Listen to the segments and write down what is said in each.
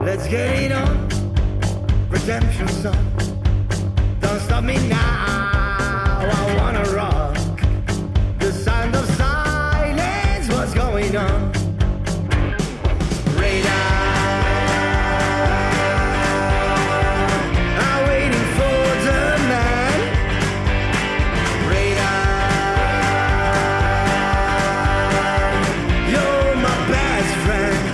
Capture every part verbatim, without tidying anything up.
Let's get it on, redemption song. Don't stop me now, I wanna rock. The sound of silence, what's going on? Radar, I'm waiting for the man. Radar, you're my best friend.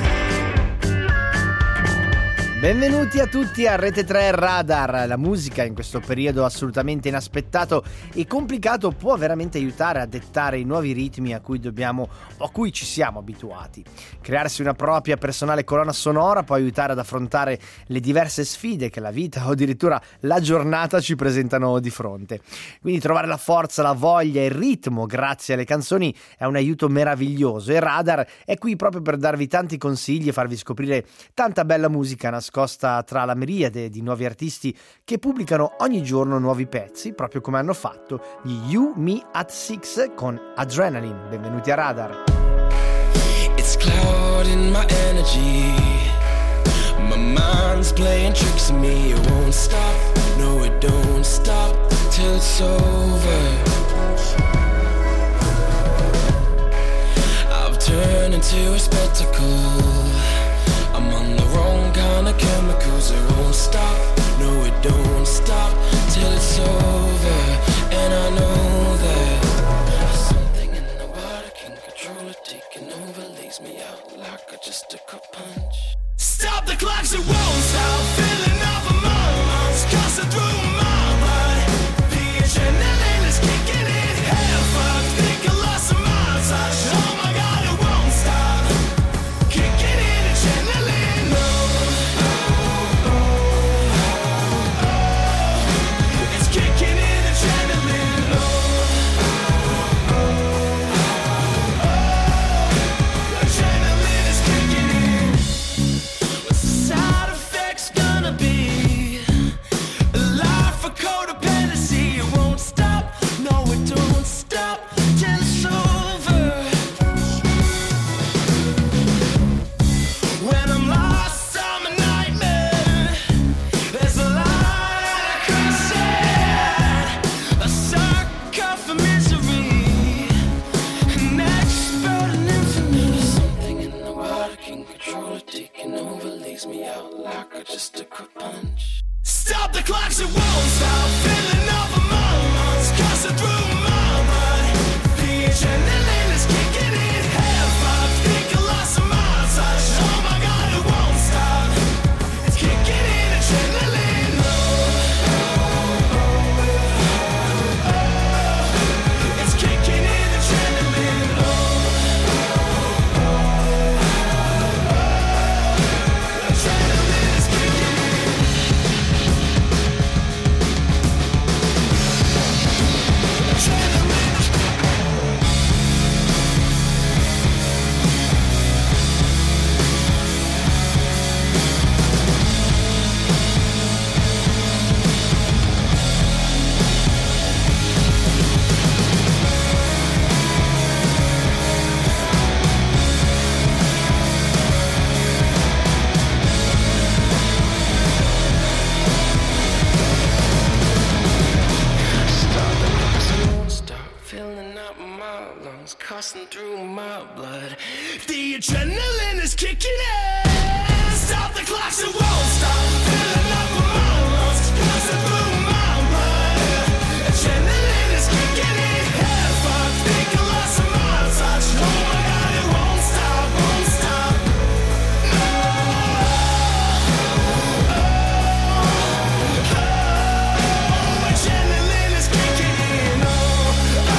Benvenuti a tutti a Rete tre Radar. La musica in questo periodo assolutamente inaspettato e complicato può veramente aiutare a dettare i nuovi ritmi a cui dobbiamo o a cui ci siamo abituati. Crearsi una propria personale colonna sonora può aiutare ad affrontare le diverse sfide che la vita o addirittura la giornata ci presentano di fronte. Quindi trovare la forza, la voglia e il ritmo grazie alle canzoni è un aiuto meraviglioso e Radar è qui proprio per darvi tanti consigli e farvi scoprire tanta bella musica nascosta tra la miriade di nuovi artisti che pubblicano ogni giorno nuovi pezzi, proprio come hanno fatto gli You Me at Six con Adrenaline. Benvenuti a Radar. It's clouding my energy. My mind's playing tricks on me. It won't stop. No, it don't stop till it's over. I've turned into a spectacle. I'm on the wrong kind of chemicals. It won't stop, no it don't stop till it's over. And I know that something in the water can control it, taking over, lays me out like I just took a punch. Stop the clocks, it won't stop, filling up my lungs, coursing through my blood. The adrenaline is kicking in, head fucked, think I lost my touch. Oh my god, it won't stop, kicking in adrenaline. Stop the clocks, it won't stop, filling up my lungs, coursing through my blood. The adrenaline is kicking in, head fucked, think I lost my touch. Oh my god, it won't stop, it's kicking in adrenaline. Oh, oh, oh, oh, oh. It's kicking in adrenaline. Oh, oh, oh, oh, oh. Adrenaline is kicking in. Coursing through my blood. The adrenaline is kicking in. Stop the clocks, it won't stop. Filling up my lungs, coursing through my blood. Adrenaline is kicking in. Head fucked, think I lost my touch. Oh my god, it won't stop, won't stop. No. Oh, oh, oh. Adrenaline is kicking in. Oh, oh.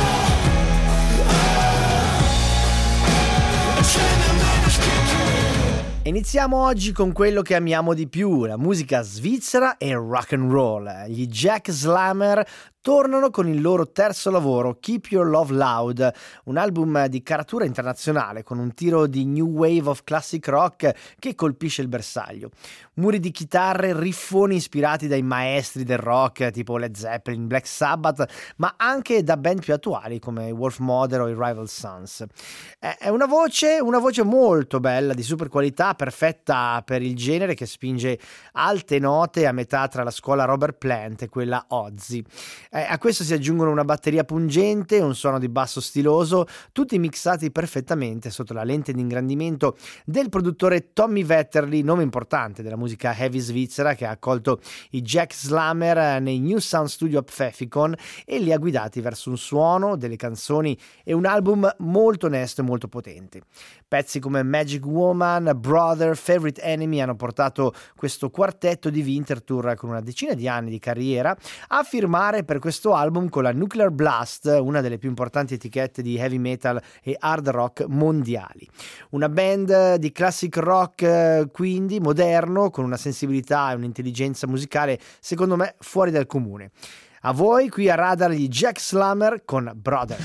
Iniziamo oggi con quello che amiamo di più, la musica svizzera e il rock and roll. Gli Jack Slammer tornano con il loro terzo lavoro, Keep Your Love Loud, un album di caratura internazionale con un tiro di new wave of classic rock che colpisce il bersaglio. Muri di chitarre, riffoni ispirati dai maestri del rock tipo Led Zeppelin, Black Sabbath, ma anche da band più attuali come Wolf Mother o i Rival Sons. È una voce, una voce molto bella, di super qualità, perfetta per il genere, che spinge alte note a metà tra la scuola Robert Plant e quella Ozzy. Eh, a questo si aggiungono una batteria pungente, un suono di basso stiloso, tutti mixati perfettamente sotto la lente di ingrandimento del produttore Tommy Vetterli, nome importante della musica heavy svizzera, che ha accolto i Jack Slammer nei New Sound Studio a Pfeffikon e li ha guidati verso un suono, delle canzoni e un album molto onesto e molto potente. Pezzi come Magic Woman, Brother, Favorite Enemy hanno portato questo quartetto di Winterthur, con una decina di anni di carriera, a firmare per questo album con la Nuclear Blast, una delle più importanti etichette di heavy metal e hard rock mondiali. Una band di classic rock, quindi moderno, con una sensibilità e un'intelligenza musicale secondo me fuori dal comune. A voi qui a Radar gli Jack Slammer con Brother.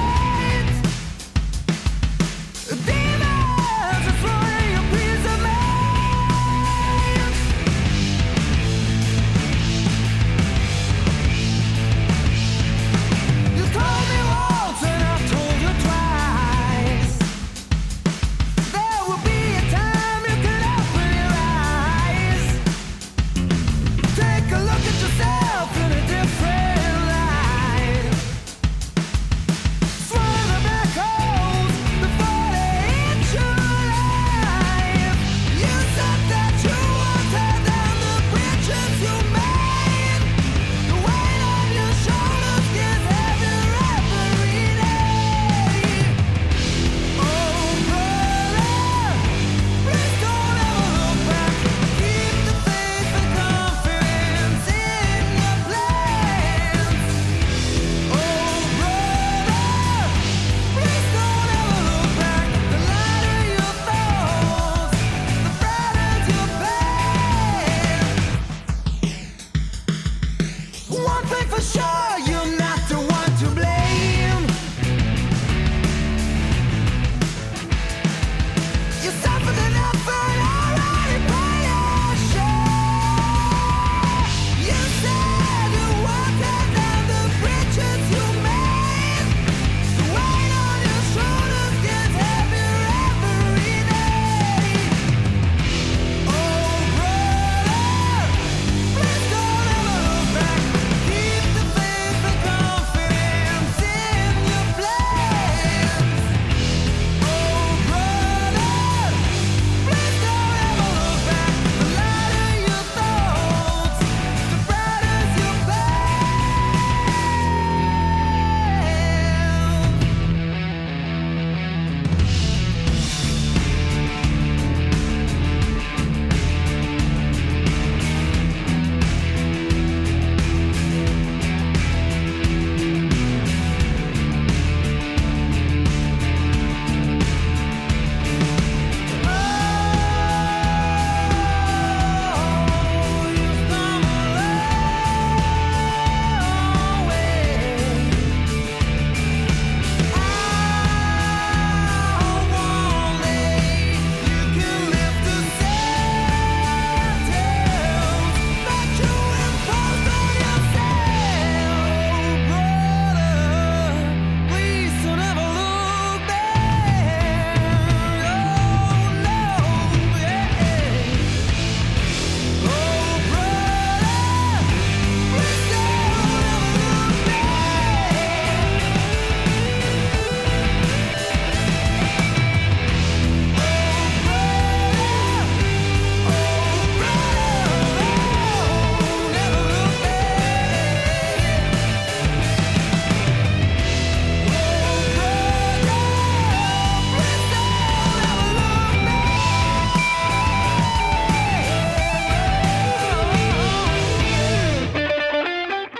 Demons are throwing a piece of me.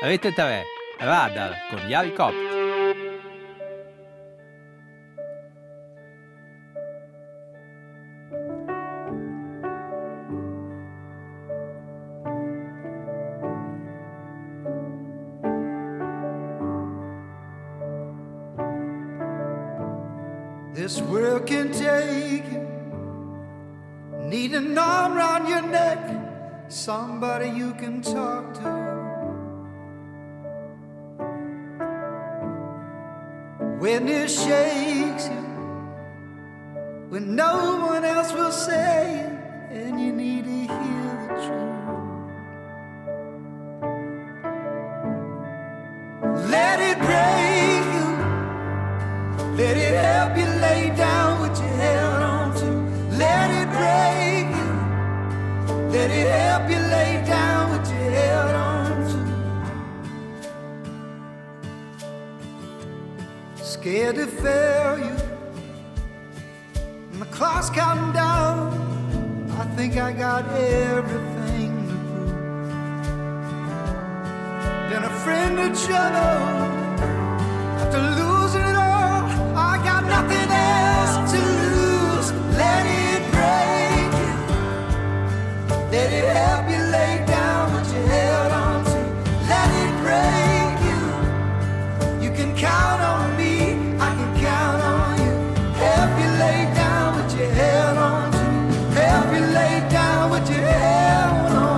Rete tre, Radar con Jari Kopp. This world can take you. Need an arm around your neck, somebody you can talk to. When it shakes you, when no one else will say it, and you need to hear the truth. Let it break you, let it help you lay down what you held on to. Let it break you, let it help you lay down what you held on to. Scared to fail you, and the clock's counting down. I think I got everything to prove. Been a friend to trouble, after losing it all, I got nothing else to lose. Let it break you, let it help you lay down what you held on to. Let it break you, you can count on me, I can count on you. Help you lay down what you held on to. Help you lay down what you held on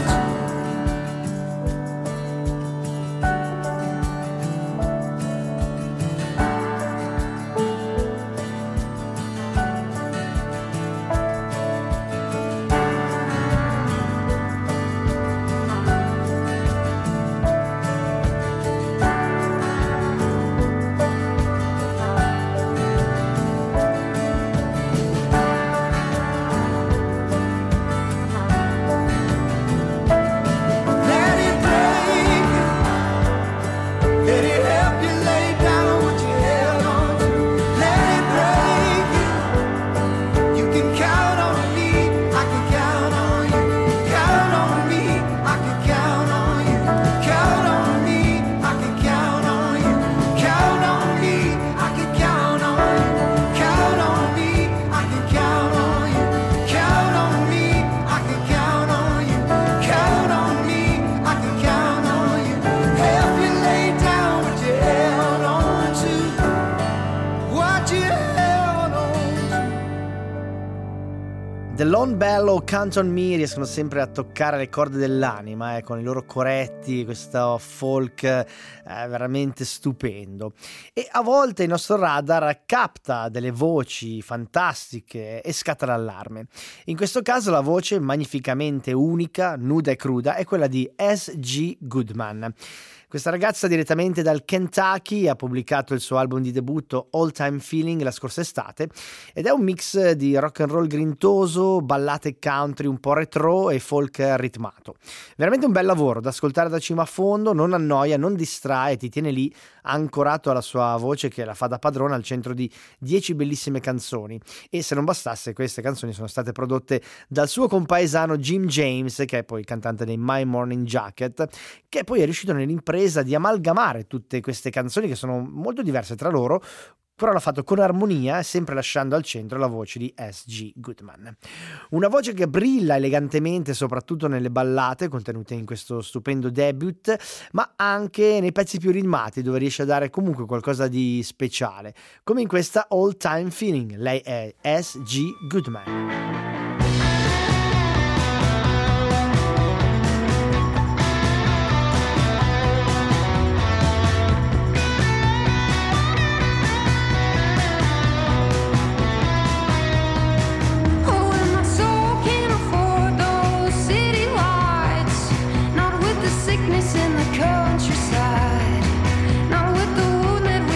The Lone Bellow, Count on Me riescono sempre a toccare le corde dell'anima, eh, con i loro coretti, questo folk eh, veramente stupendo. E a volte il nostro radar capta delle voci fantastiche e scatta l'allarme. In questo caso la voce magnificamente unica, nuda e cruda è quella di S G Goodman. Questa ragazza direttamente dal Kentucky ha pubblicato il suo album di debutto All Time Feeling la scorsa estate ed è un mix di rock and roll grintoso, ballate country un po' retro e folk ritmato. Veramente un bel lavoro da ascoltare da cima a fondo, non annoia, non distrae, ti tiene lì ancorato alla sua voce che la fa da padrona al centro di dieci bellissime canzoni. E se non bastasse, queste canzoni sono state prodotte dal suo compaesano Jim James, che è poi il cantante dei My Morning Jacket, che poi è riuscito nell'impresa di amalgamare tutte queste canzoni che sono molto diverse tra loro, però l'ha fatto con armonia, sempre lasciando al centro la voce di S G Goodman. Una voce che brilla elegantemente soprattutto nelle ballate contenute in questo stupendo debut, ma anche nei pezzi più ritmati, dove riesce a dare comunque qualcosa di speciale, come in questa All Time Feeling. Lei è S G Goodman.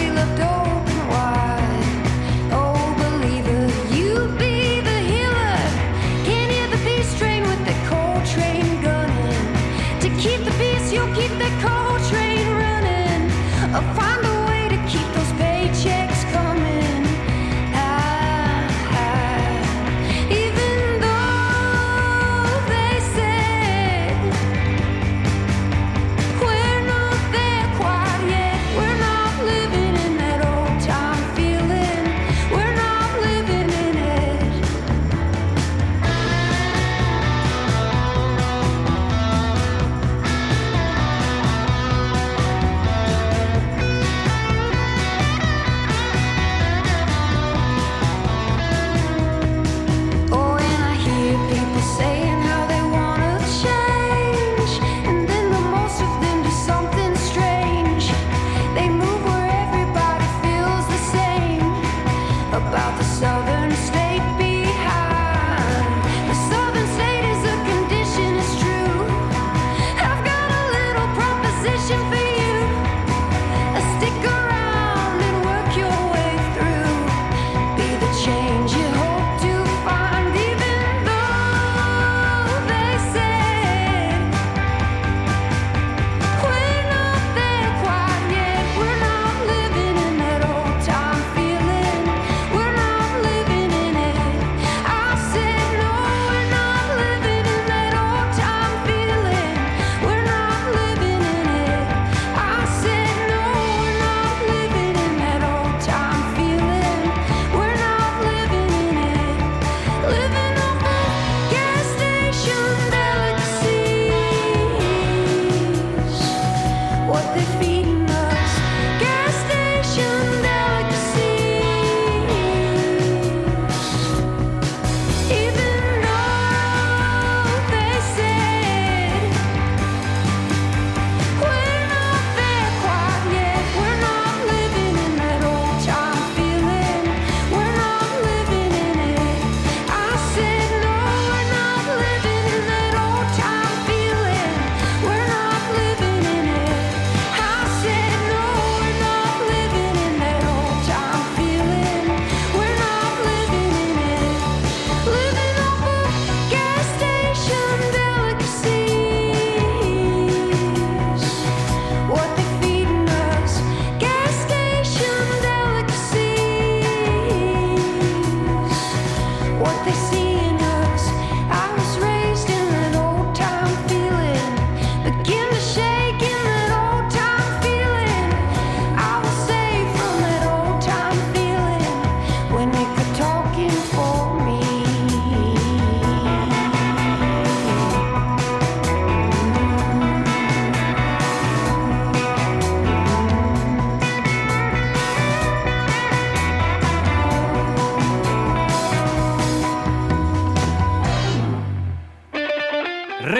Believer, you be the healer.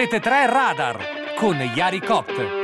Rete tre Radar con Yari Copt.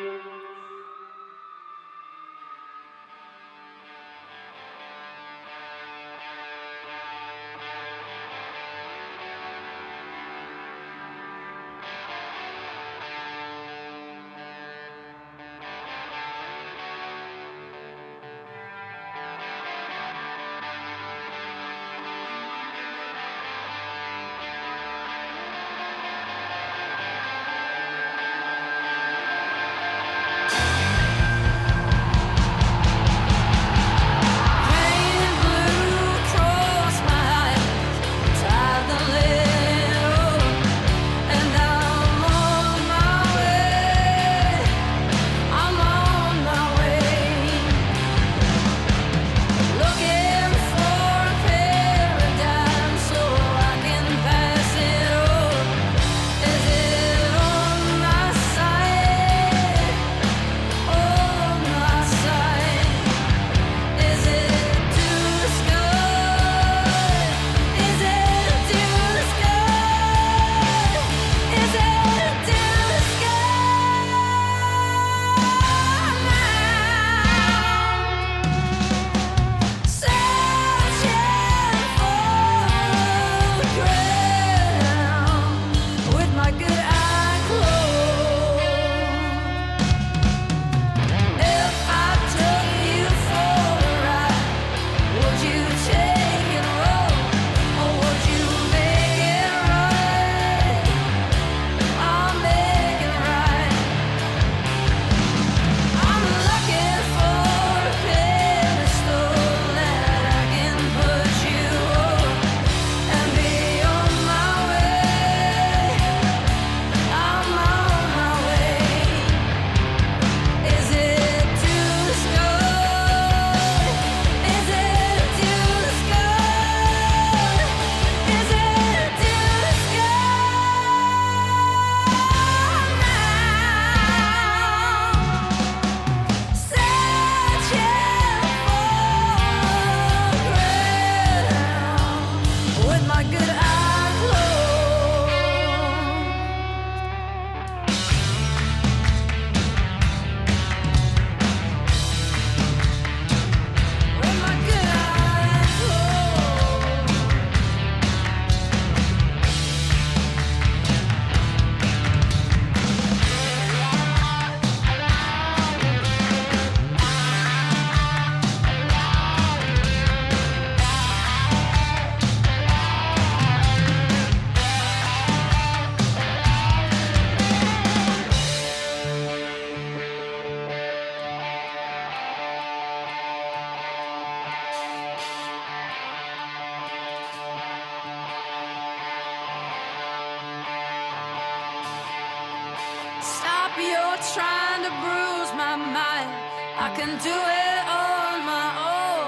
You're trying to bruise my mind. I can do it on my own.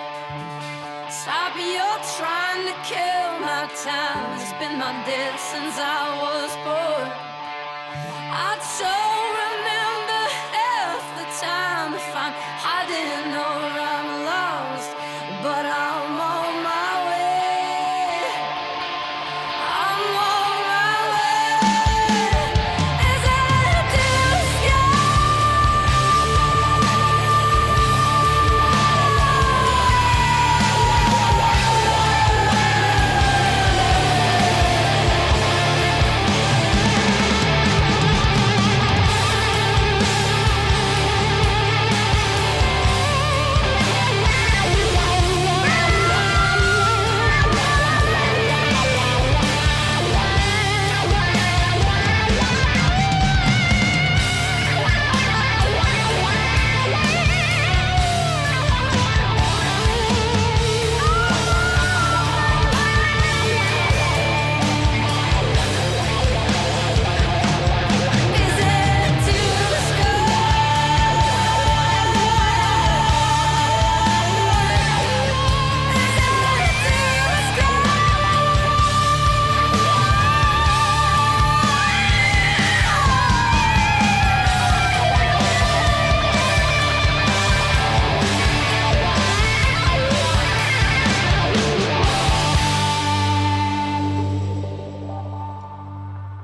Stop, you're trying to kill my time. It's been my death since I was born. I don't remember half the time. If I'm hiding or I'm lost, but I'm on my way. I'm on my way. Is it too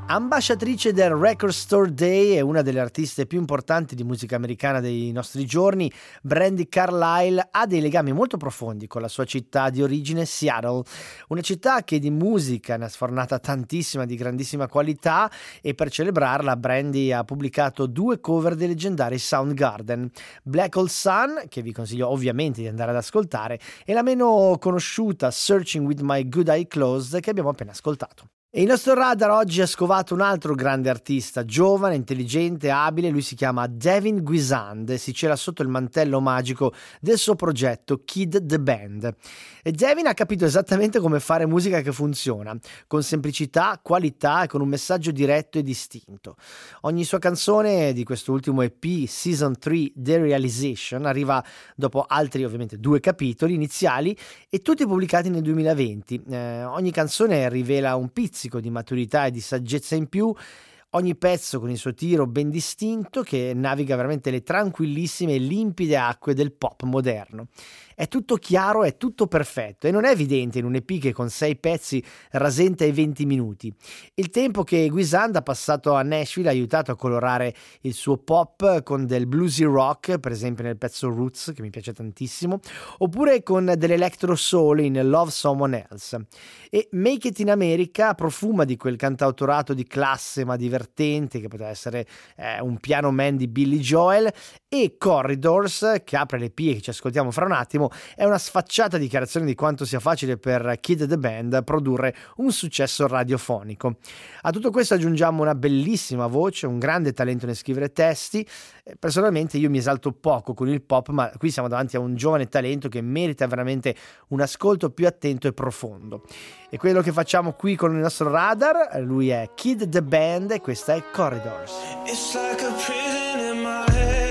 Ambasciatrice del Record Store Day e una delle artiste più importanti di musica americana dei nostri giorni, Brandi Carlile ha dei legami molto profondi con la sua città di origine, Seattle, una città che di musica ne ha sfornata tantissima di grandissima qualità, e per celebrarla Brandi ha pubblicato due cover dei leggendari Soundgarden, Black Hole Sun, che vi consiglio ovviamente di andare ad ascoltare, e la meno conosciuta Searching with My Good Eye Closed, che abbiamo appena ascoltato. E il nostro radar oggi ha scovato un altro grande artista, giovane, intelligente, abile. Lui si chiama Devin Guisand e si cela sotto il mantello magico del suo progetto Kid the Band. E Devin ha capito esattamente come fare musica che funziona, con semplicità, qualità e con un messaggio diretto e distinto. Ogni sua canzone di questo ultimo E P, Season tre The Realization, arriva dopo altri ovviamente due capitoli iniziali e tutti pubblicati nel duemilaventi. Eh, ogni canzone rivela un pizzico di maturità e di saggezza in più, ogni pezzo con il suo tiro ben distinto che naviga veramente le tranquillissime e limpide acque del pop moderno. È tutto chiaro, è tutto perfetto e non è evidente in un E P che con sei pezzi rasenta i venti minuti. Il tempo che Guisand ha passato a Nashville ha aiutato a colorare il suo pop con del bluesy rock, per esempio nel pezzo Roots, che mi piace tantissimo, oppure con dell'electro soul in Love Someone Else. E Make It in America profuma di quel cantautorato di classe ma divertente che poteva essere eh, un piano man di Billy Joel, e Corridors, che apre l'E P e che ci ascoltiamo fra un attimo, è una sfacciata dichiarazione di quanto sia facile per Kid the Band produrre un successo radiofonico. A tutto questo aggiungiamo una bellissima voce, un grande talento nel scrivere testi. Personalmente io mi esalto poco con il pop, ma qui siamo davanti a un giovane talento che merita veramente un ascolto più attento e profondo. E quello che facciamo qui con il nostro radar, lui è Kid the Band e questa è Corridors. It's like a prison in my head.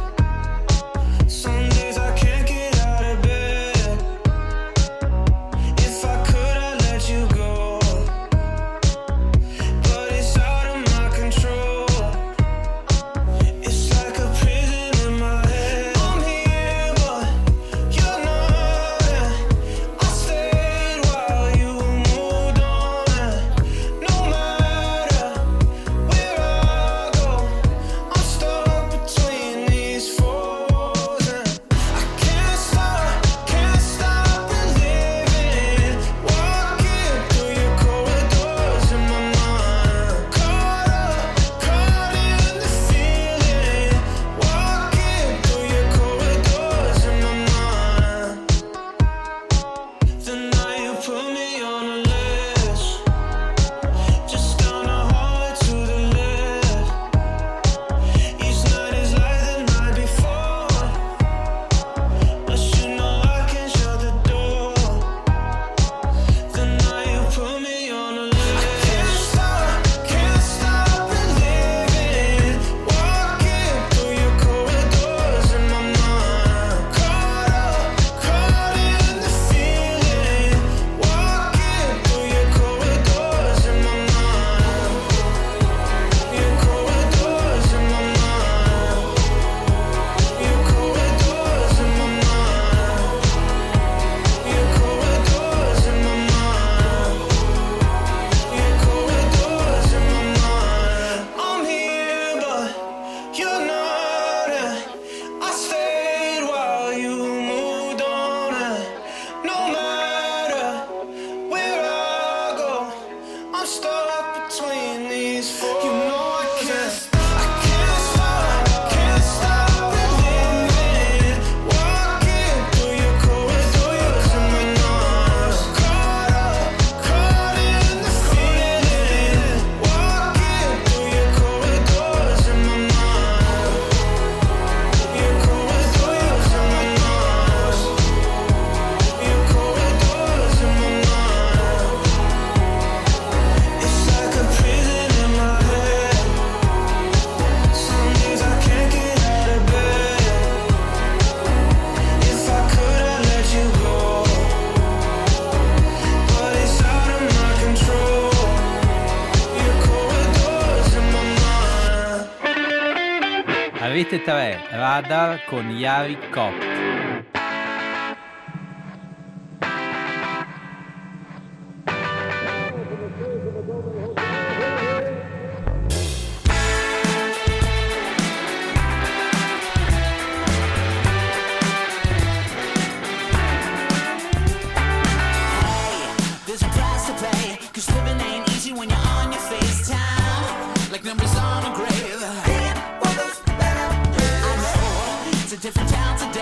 Rete tre Radar con Yari Kopp.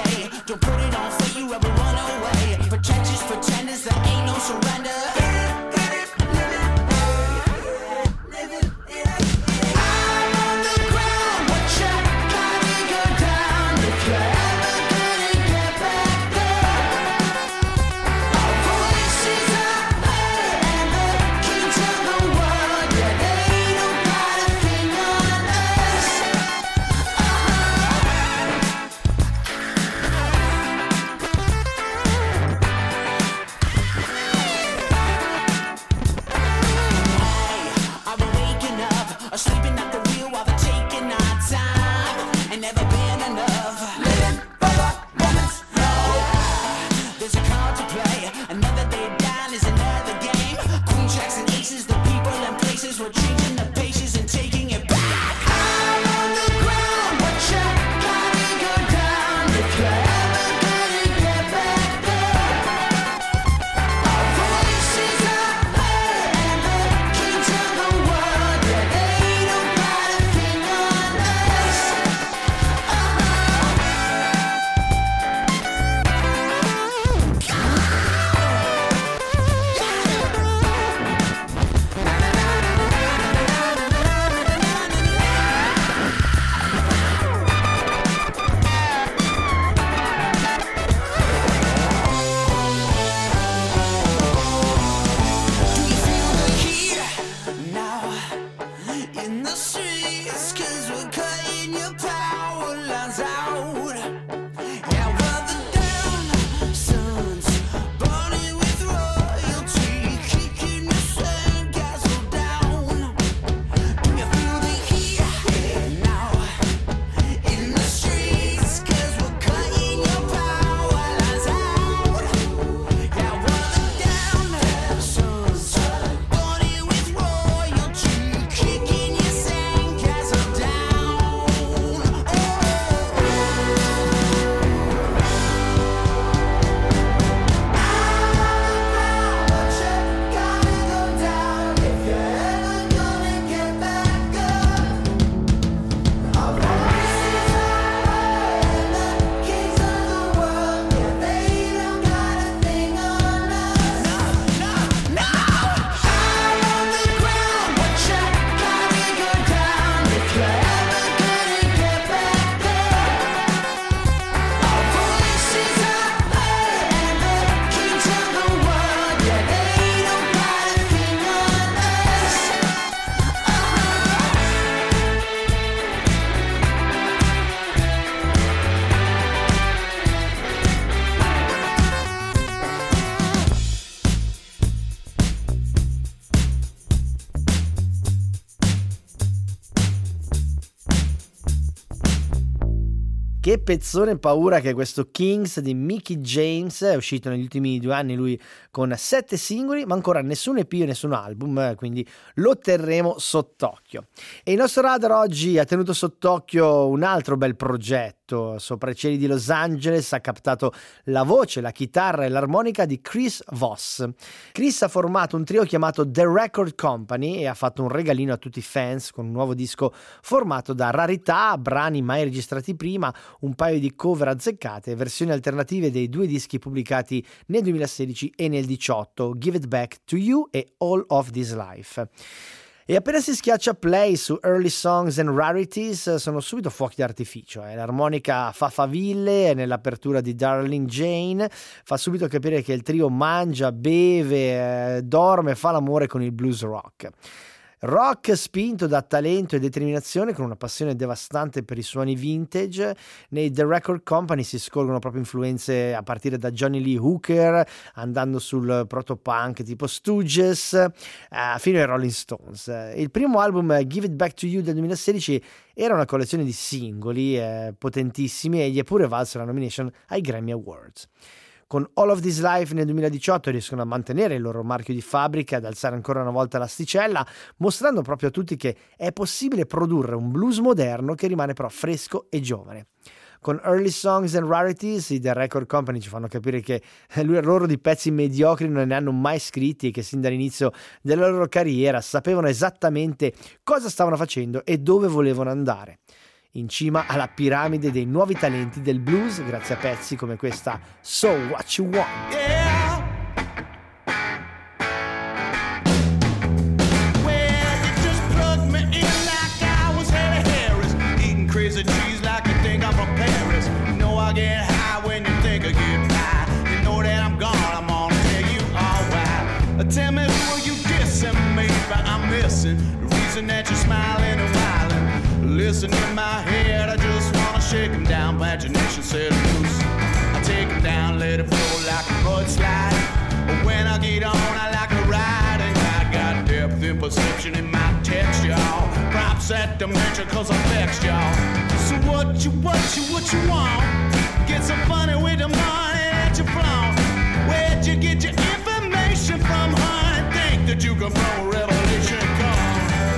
day. Don't put it on for you ever run away. Pretentious pretenders, there ain't no surrender. Che pezzone paura che è questo Kings di Mickie James, è uscito negli ultimi due anni lui con sette singoli, ma ancora nessun E P e nessun album, quindi lo terremo sott'occhio. E il nostro radar oggi ha tenuto sott'occhio un altro bel progetto, sopra i cieli di Los Angeles ha captato la voce, la chitarra e l'armonica di Chris Voss. Chris ha formato un trio chiamato The Record Company e ha fatto un regalino a tutti i fans con un nuovo disco formato da rarità, brani mai registrati prima, un paio di cover azzeccate e versioni alternative dei due dischi pubblicati nel duemilasedici e nel diciotto, Give It Back to You e All of This Life. E appena si schiaccia play su Early Songs and Rarities sono subito fuochi d'artificio. Eh. L'armonica fa faville nell'apertura di Darling Jane, fa subito capire che il trio mangia, beve, eh, dorme, fa l'amore con il blues rock. Rock spinto da talento e determinazione, con una passione devastante per i suoni vintage. Nei The Record Company si scorgono proprio influenze a partire da Johnny Lee Hooker, andando sul proto-punk tipo Stooges, eh, fino ai Rolling Stones. Il primo album, Give It Back to You del duemilasedici, era una collezione di singoli eh, potentissimi e gli è pure valsa la nomination ai Grammy Awards. Con All of This Life nel duemiladiciotto riescono a mantenere il loro marchio di fabbrica, ad alzare ancora una volta l'asticella, mostrando proprio a tutti che è possibile produrre un blues moderno che rimane però fresco e giovane. Con Early Songs and Rarities i The Record Company ci fanno capire che loro di pezzi mediocri non ne hanno mai scritti e che sin dall'inizio della loro carriera sapevano esattamente cosa stavano facendo e dove volevano andare. in cima alla piramide dei nuovi talenti del blues grazie a pezzi come questa So What You Want. Yeah. Well, you just plugged me in like I was Harry Harris, eating crazy cheese like you think I'm from Paris. You know I get high when you think I get high. You know that I'm gone, I'm gonna tell you all why. Tell me who are you dissing, maybe I'm missing the reason that you're smiling and wilding. Listen in my head, I just wanna shake 'em down, imagination set 'em loose. I take 'em down, let it flow like a mudslide. But when I get on, I like to ride, and I got depth and perception in my text, y'all. Props at dimension, cause I'm vexed, y'all. So what you, what you, what you want? Get some funny with the money that you flaunt. Where'd you get your information from, honey? Think that you can blow revelation, come.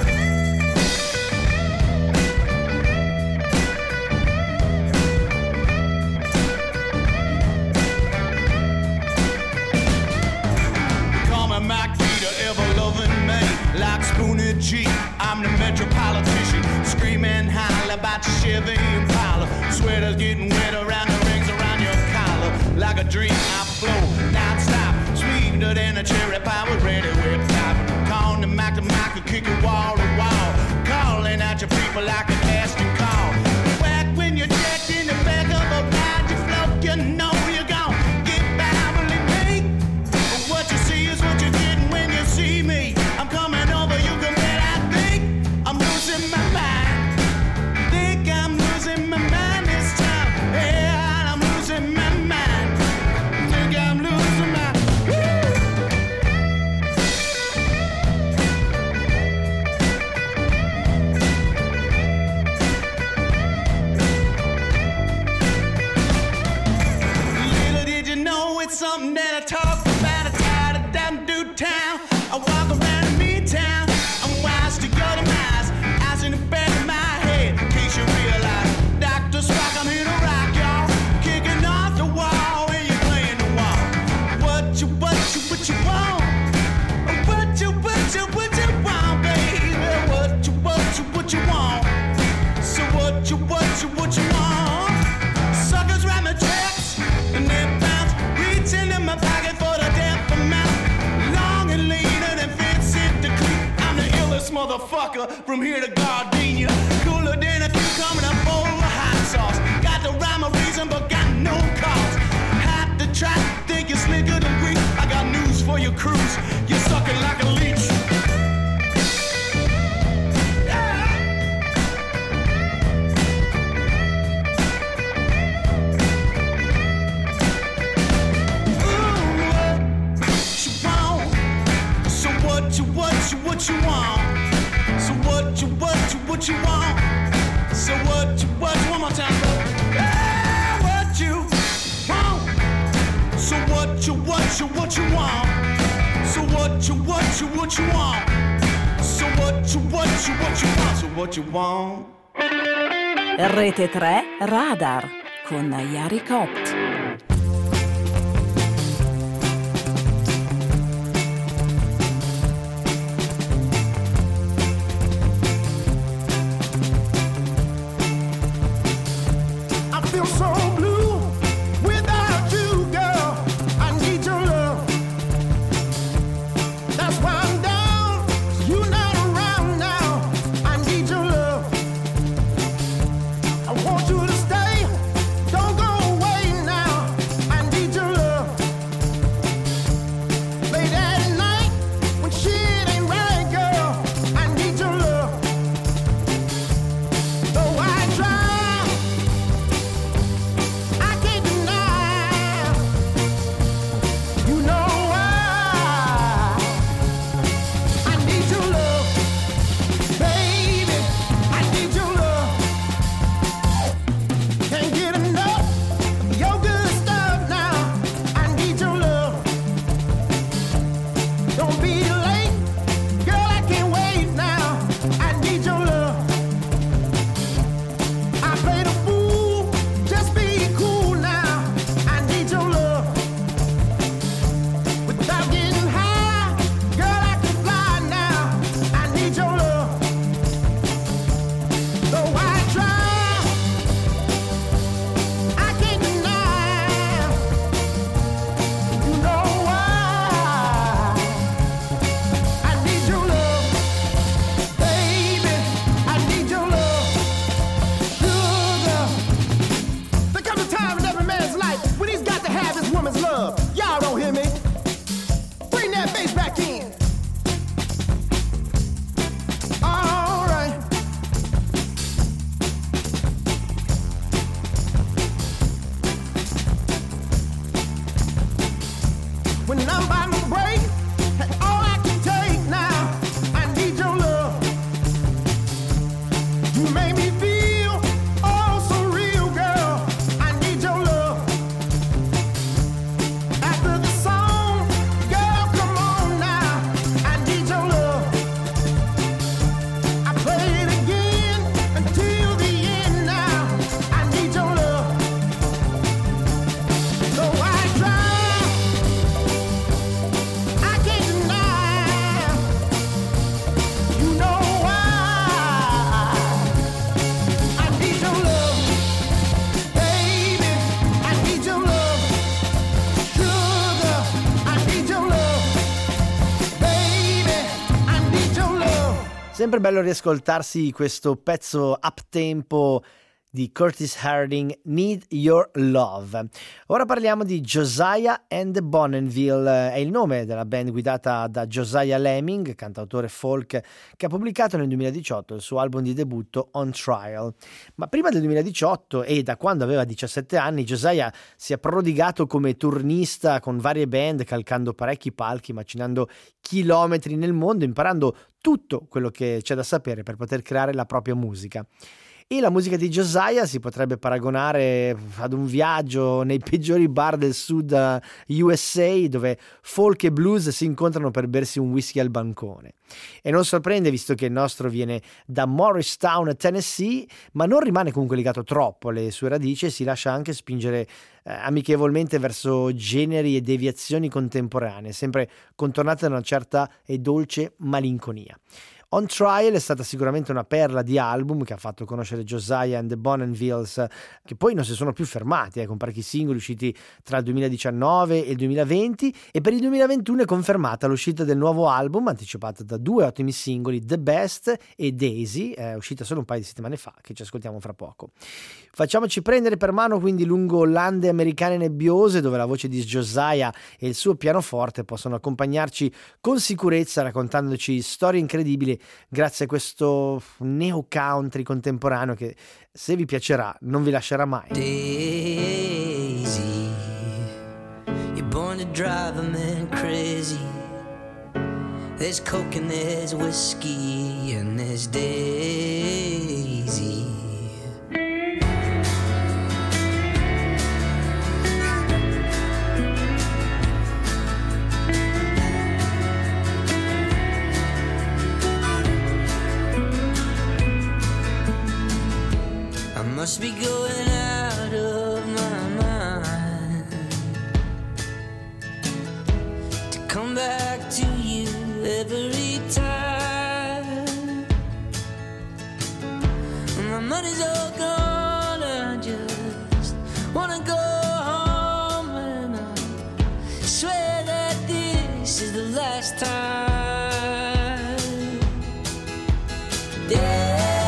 Mac Peter, ever loving me like Spoonie G. I'm the metropolitan, screaming holler about your Chevy Impala. Sweaters getting wet around the rings around your collar. Like a dream I flow, non-stop, sweeter than a cherry pie with ready whip top. Calling the Mac to Mac and kick it wall to wall. Calling out your people like a casting call. Back when you're checked in the back of a ride, you float, you know you're gone. Get by, believe me. But what you see is what you're getting when you see me. I'm coming over, you can bet I think I'm losing my mind. Think I'm losing my mind this time. Yeah, I'm losing my mind. Think I'm losing my Little did you know it's something that I talk about. I tired of down do town. I walk around in me-town. I'm wise to your demise. Eyes in the back of my head. In case you realize, Doctor Spock, I'm here to rock, y'all. Kicking off the wall when you're playing the wall. What you, what you, what you want? What you, what you, what you want, baby? What you, what you, what you want? So what you, what you, what you want? Suckers write my checks and they bounce. Reach into my pocket for the death amount. Long and leaner than Vince the Creek. I'm the illest motherfucker from here to Gardenia. Cooler than a cucumber in a bowl of hot sauce. Got the rhyme of reason but got no cause. Had to try to think you're slicker than Greek. I got news for your cruise. You're sucking like a leech. What you, what you, what you want? So what you, what you, what you want? So what you, what you, one more time. Yeah, what you want? So what you, what you, what you want? So what you, what you, what you want? So what you, what you, what you want? So what you want? Rete tre Radar con Yari Copt. I want you to stay, don't go away now. when I'm about to break, and all I can take now, I need your love. You make me feel oh so real, girl. I need your love. After the song, girl, come on now. I need your love. I play it again until the end now. I need your love. So I try, I can't deny. You know why. I need your love, baby. I need your love, sugar. I need your love, baby. I need your love. Sempre bello riascoltarsi questo pezzo up-tempo di Curtis Harding, Need Your Love. Ora parliamo di Josiah and the Bonneville, è il nome della band guidata da Josiah Lemming, cantautore folk, che ha pubblicato nel duemiladiciotto il suo album di debutto On Trial. Ma prima del duemiladiciotto e da quando aveva diciassette anni, Josiah si è prodigato come turnista con varie band, calcando parecchi palchi, macinando chilometri nel mondo, imparando tutto quello che c'è da sapere per poter creare la propria musica. E la musica di Josiah si potrebbe paragonare ad un viaggio nei peggiori bar del sud U S A, dove folk e blues si incontrano per bersi un whisky al bancone. E non sorprende, visto che il nostro viene da Morristown, Tennessee, ma non rimane comunque legato troppo alle sue radici e si lascia anche spingere eh, amichevolmente verso generi e deviazioni contemporanee, sempre contornate da una certa e dolce malinconia. On Trial è stata sicuramente una perla di album che ha fatto conoscere Josiah and the Bonnenvilles, che poi non si sono più fermati, eh, con parecchi singoli usciti tra il duemiladiciannove e il duemilaventi, e per il duemilaventuno è confermata l'uscita del nuovo album, anticipata da due ottimi singoli, The Best e Daisy, è uscita solo un paio di settimane fa, che ci ascoltiamo fra poco. Facciamoci prendere per mano quindi lungo lande americane nebbiose, dove la voce di Josiah e il suo pianoforte possono accompagnarci con sicurezza, raccontandoci storie incredibili grazie a questo neo country contemporaneo che, se vi piacerà, non vi lascerà mai. Daisy, you're born to drive a man crazy. There's coke and there's whiskey and there's Daisy. I must be going out of my mind to come back to you every time. My money's all gone, I just wanna go home, and I swear that this is the last time. Yeah.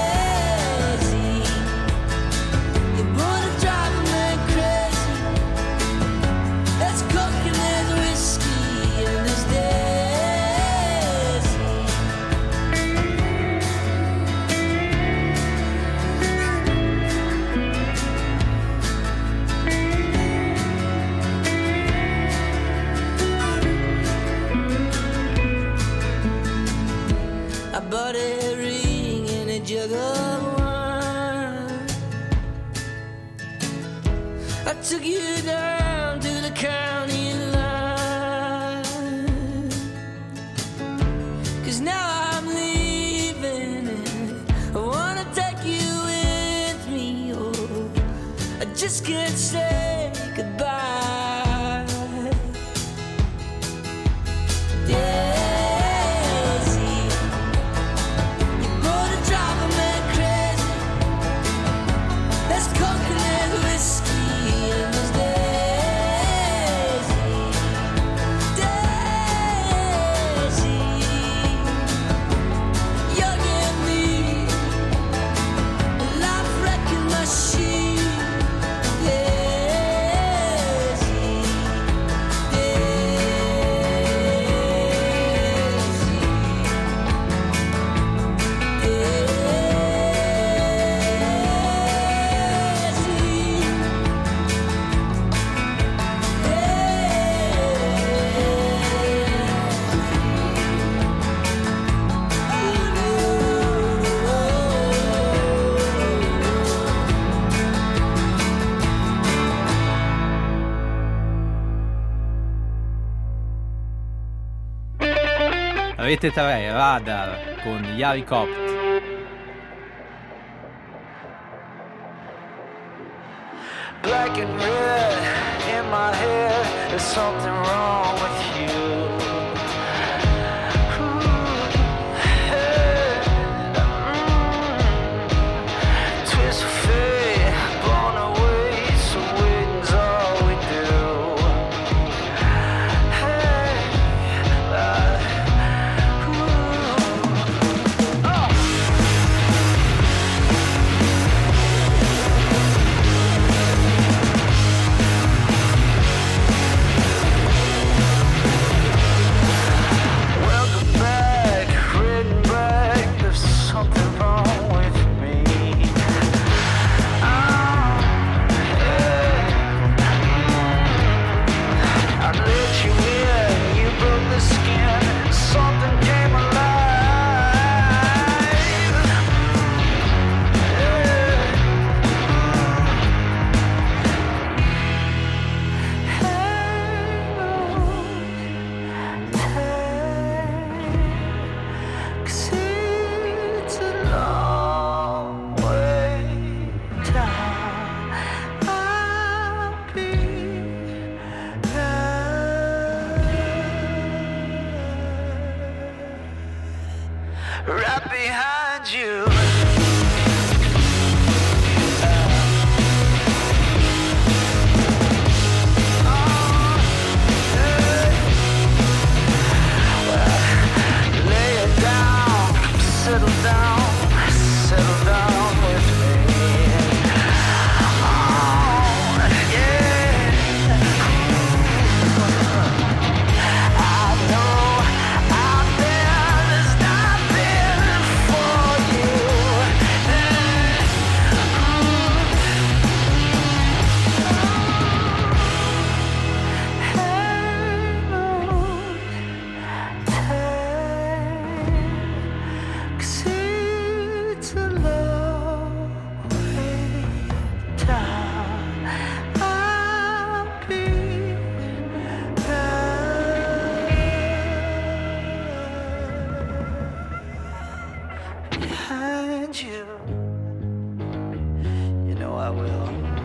Bought a ring and a jug of wine. I took you down to the county line, 'cause now I'm leaving and I wanna take you with me. Oh, I just can't say goodbye. Yeah. Coconut whiskey and those days. Rete tre Radar con Yari Copt. Black and red in my head, there's something wrong with you. Twist of fate, blown away, so waiting's all we do. Hey, uh, right behind you. Lay it down, settle down, settle down with me. Oh, yeah. I know out there there's nothing for you. Behind you, you know I will.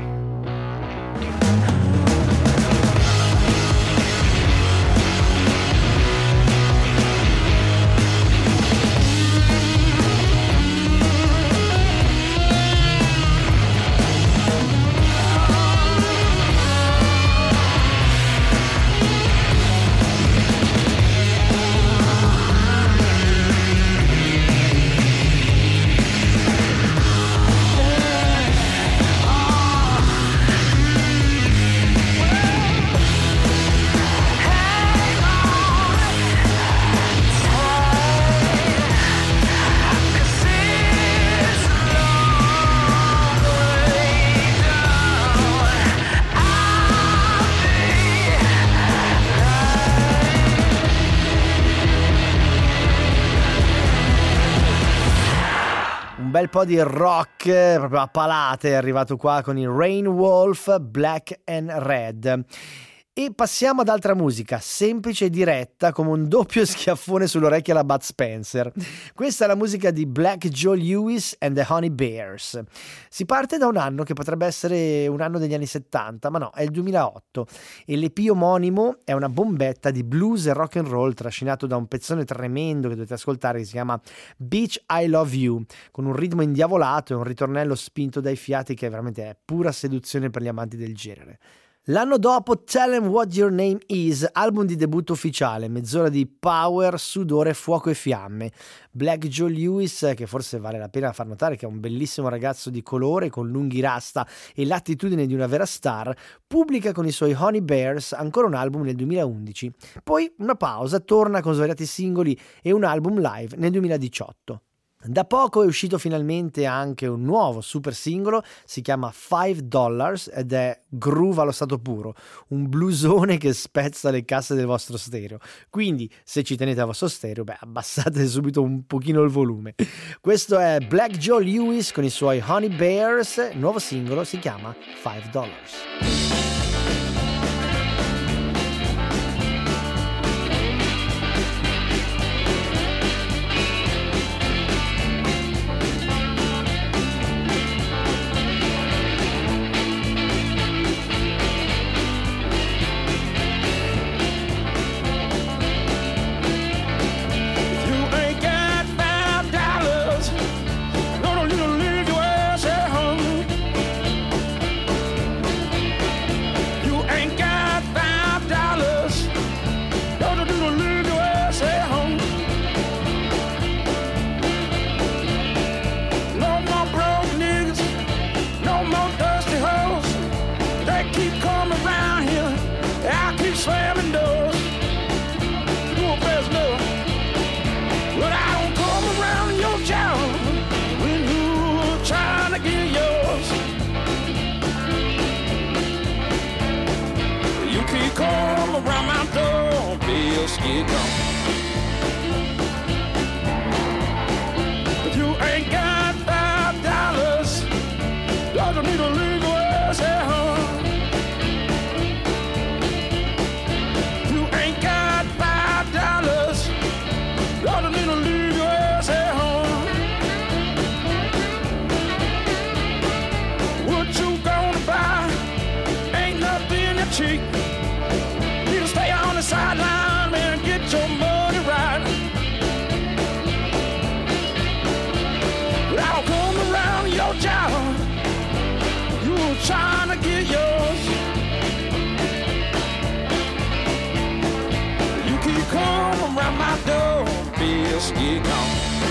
Un bel po' di rock proprio a palate è arrivato qua con il Rain Wolf, Black and Red. E passiamo ad altra musica, semplice e diretta come un doppio schiaffone sull'orecchia alla Bud Spencer. Questa è la musica di Black Joe Lewis and the Honey Bears. Si parte da un anno che potrebbe essere un anno degli anni settanta, ma no, è il duemilaotto e l'E P omonimo è una bombetta di blues e rock and roll trascinato da un pezzone tremendo che dovete ascoltare che si chiama Beach I Love You, con un ritmo indiavolato e un ritornello spinto dai fiati che veramente è pura seduzione per gli amanti del genere. L'anno dopo Tell 'em What Your Name Is, album di debutto ufficiale, mezz'ora di power, sudore, fuoco e fiamme. Black Joe Lewis, che forse vale la pena far notare che è un bellissimo ragazzo di colore con lunghi rasta e l'attitudine di una vera star, pubblica con i suoi Honey Bears ancora un album nel duemilaundici. Poi una pausa, torna con svariati singoli e un album live nel duemiladiciotto. Da poco è uscito finalmente anche un nuovo super singolo, si chiama five dollars ed è groove allo stato puro, un bluesone che spezza le casse del vostro stereo. Quindi se ci tenete al vostro stereo, beh, abbassate subito un pochino il volume. Questo è Black Joe Lewis con i suoi Honey Bears, il nuovo singolo si chiama five dollars. slamming doors. You best know. But I don't come around your town when you're trying to get yours. You keep coming around my door, Bill Skid gone. But you ain't got five dollars. Doesn't need a legal ass at home. You ain't got five dollars. Doesn't need a legal ass at home. What you gonna buy? Ain't nothing that cheap. You can stay on the sideline and get your money right. But I don't come around your job. You trying to get yours. You keep coming around my door, Bill Skid gone.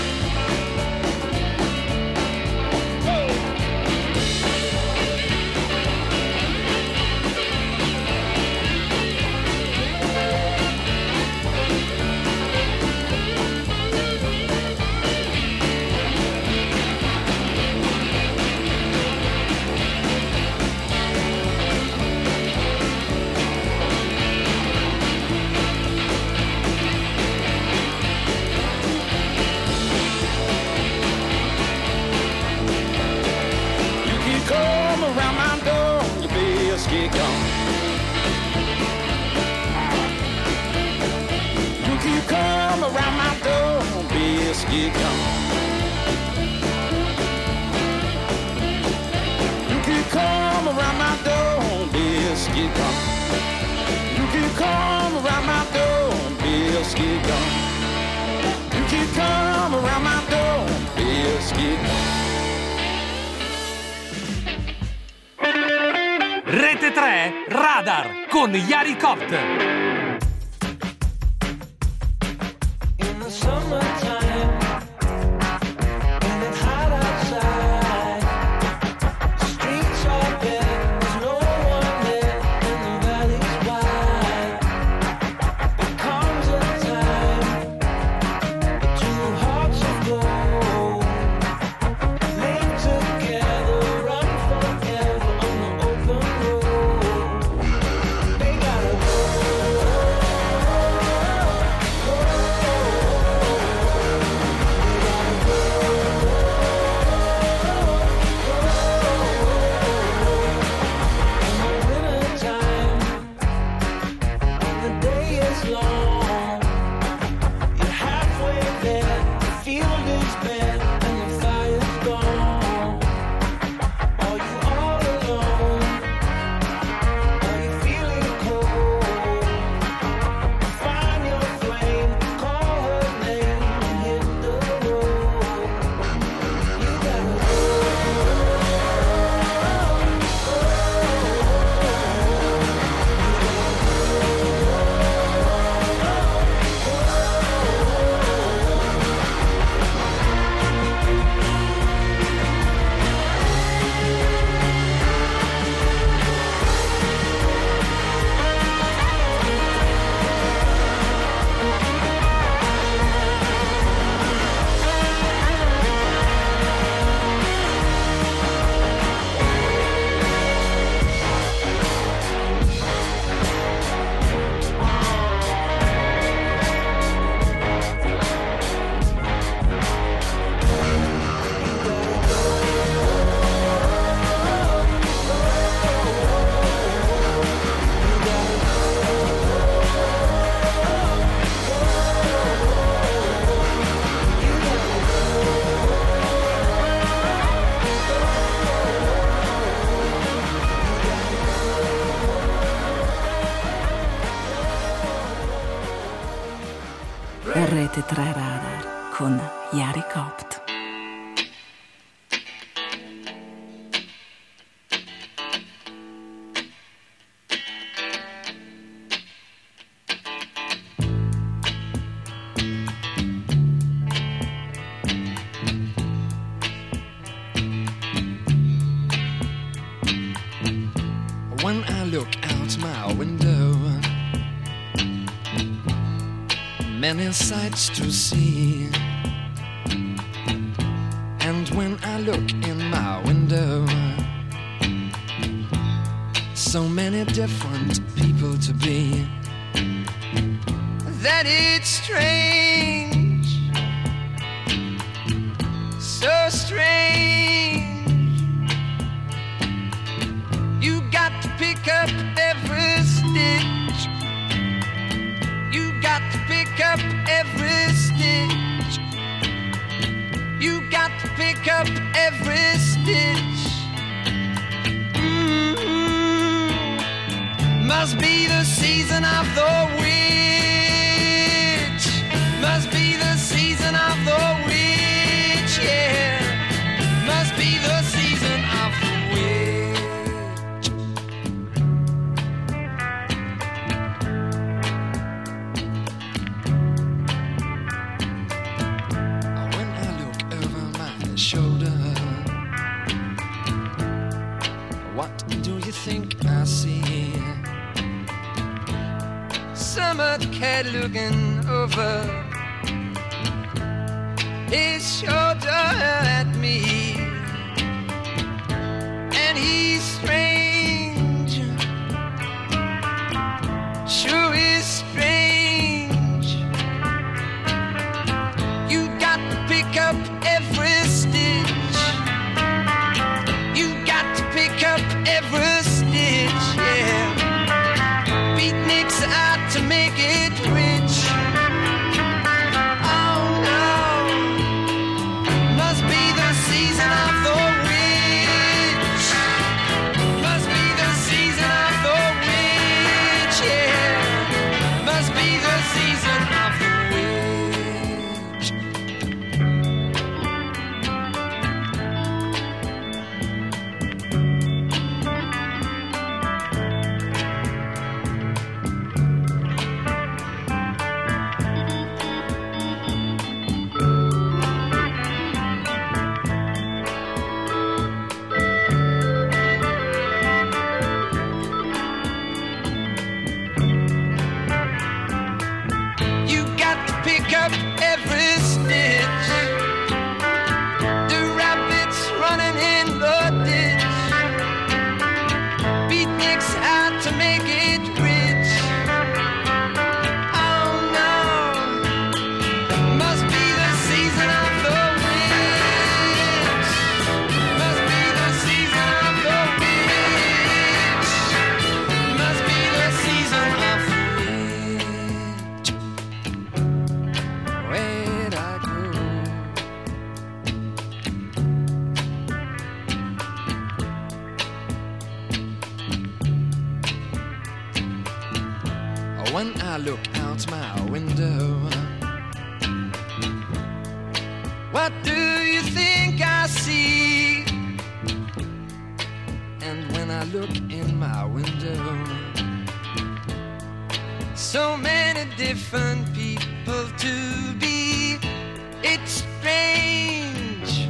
Skid gone. You keep coming around my door, Bill Skid gone. You keep coming around my door, Bill Skid gone. You keep coming around my door, Bill Skid gone. You keep coming around my door, Bill Skid gone. Rete tre Radar con Yari Copt. Rete tre Radar con Yari Copt. When I look out my window, many sights to see. And when I look in my window, so many different people to be, that it's strange, so strange. You got to pick up every stitch. You got to pick up every stitch. You got to pick up every stitch. Mm-hmm. Must be the season of the witch. Must be the season of the witch, yeah. Must be the season of the witch. When I look over my shoulder, what do you think I see? Summer cat looking over his shoulder at me, and he's strange, sure is strange. You got to pick up every stitch. You got to pick up every stitch, yeah. Beatniks out to make it rich. Oh no, must be the season of the witch. Must be the season of the witch, yeah. Must be the season of the witch. You got to pick up every stitch. The rabbits running in the ditch. Beatniks out to make it rich. Oh no, must be the season of the witch. Must be the season of the witch. Must be the season of the witch. Where'd I go? When I look out my window, what do you think I see? And when I look in my window, so many different people to be. It's strange,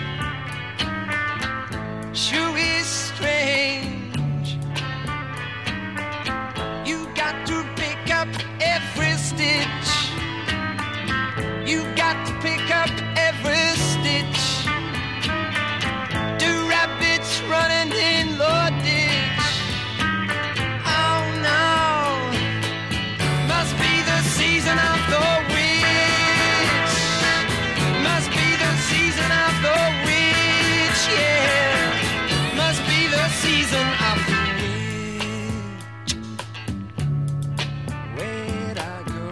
sure is strange. You got to pick up every stitch. You got to pick up every stitch. The rabbits running in the ditch. Oh no, must be the season of the witch. Must be the season of the witch, yeah. Must be the season of the witch. Where'd I go?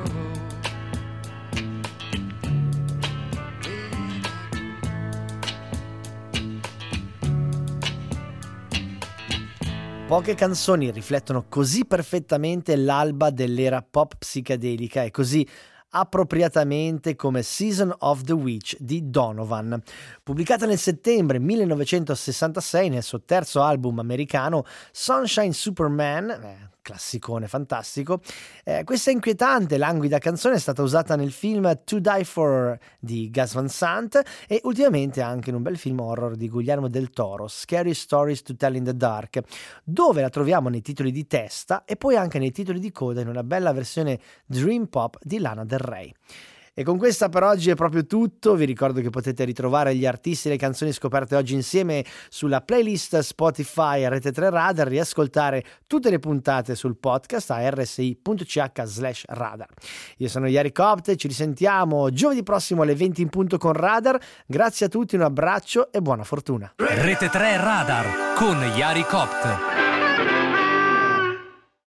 Poche canzoni riflettono così perfettamente l'alba dell'era pop psichedelica e così appropriatamente come Season of the Witch di Donovan. Pubblicata nel settembre millenovecentosessantasei nel suo terzo album americano Sunshine Superman, eh, classicone fantastico. Eh, questa inquietante, languida canzone è stata usata nel film To Die For di Gus Van Sant e ultimamente anche in un bel film horror di Guillermo del Toro, Scary Stories to Tell in the Dark, dove la troviamo nei titoli di testa e poi anche nei titoli di coda in una bella versione dream pop di Lana Del Rey. E con questa per oggi è proprio tutto. Vi ricordo che potete ritrovare gli artisti e le canzoni scoperte oggi insieme sulla playlist Spotify Rete tre Radar, riascoltare tutte le puntate sul podcast a rsi.ch slash radar. Io sono Yari Copt, ci risentiamo giovedì prossimo alle venti in punto con Radar. Grazie a tutti, un abbraccio e buona fortuna. Rete tre Radar con Yari Copt.